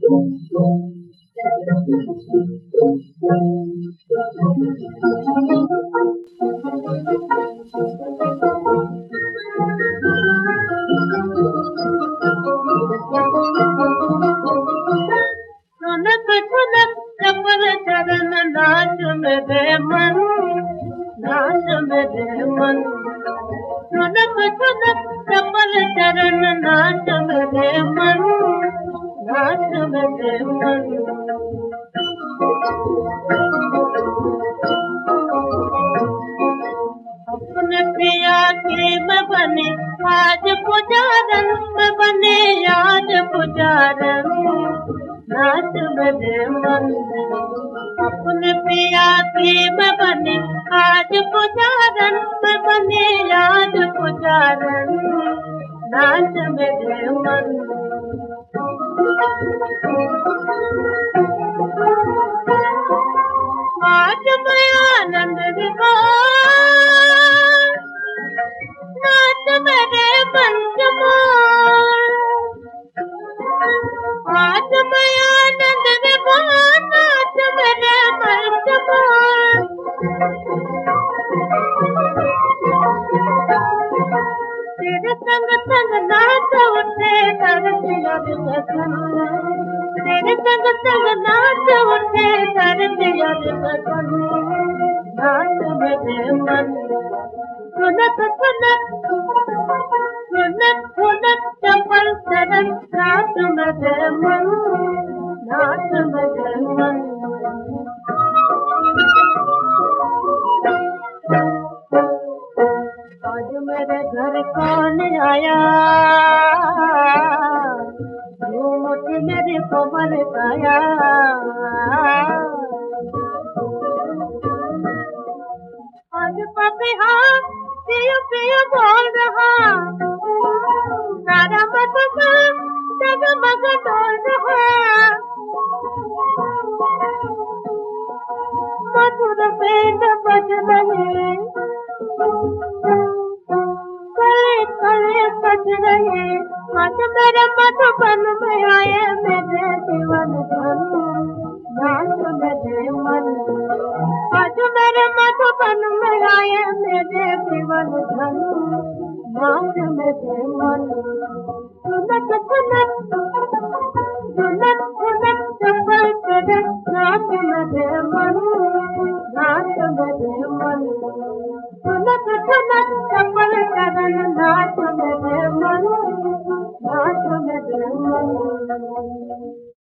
ठुनक ठुनक चपल चरण नाच मेरे मन, नाच मेरे मन। ठुनक ठुनक चपल चरण नाच मेरे मन, नाच मेरे मन। अपने पिया की मैं बने आज पुजारन, मैं बने आज पुजारन, नाच मेरे मन। अपने पिया की मैं बने आज पुजारन, मैं बने आज पुजारन, नाच मेरे मन। आज मैं आनंद विभोर, नाच मेरे पंचमोर। आज मैं आनंद विभोर, नाच मेरे पंचमोर। तेरे संग संग नाच उठे धरती और गगन, तेरे संग संग नाच उठे धरती और गगन, नाच मेरे मन। ठुनक ठुनक ठुनक ठुनक चपल चरण नाच मेरे मन, नाच मेरे मन। आज मेरे घर कौन आया, झूम के मेरे को बरसाया। आज पपिया पियो पियो बोल रहा, सारा मधुमा जगमग डोल रहा। मधुर बेन बज रहे, कले कले बज रहे। आज मेरे मधुबन में आए मेरे जीवन धन, नाच मेरे मन। आज मेरे मधुबन में आए मेरे जीवन धन, नाच मेरे मन। ठुनक ठुनक ठुनक ठुनक चपल चरण नाच मेरे मन, नाच मेरे मन। ठुनक ठुनक चपल चरण नाच मेरे मन, नाच मेरे मन।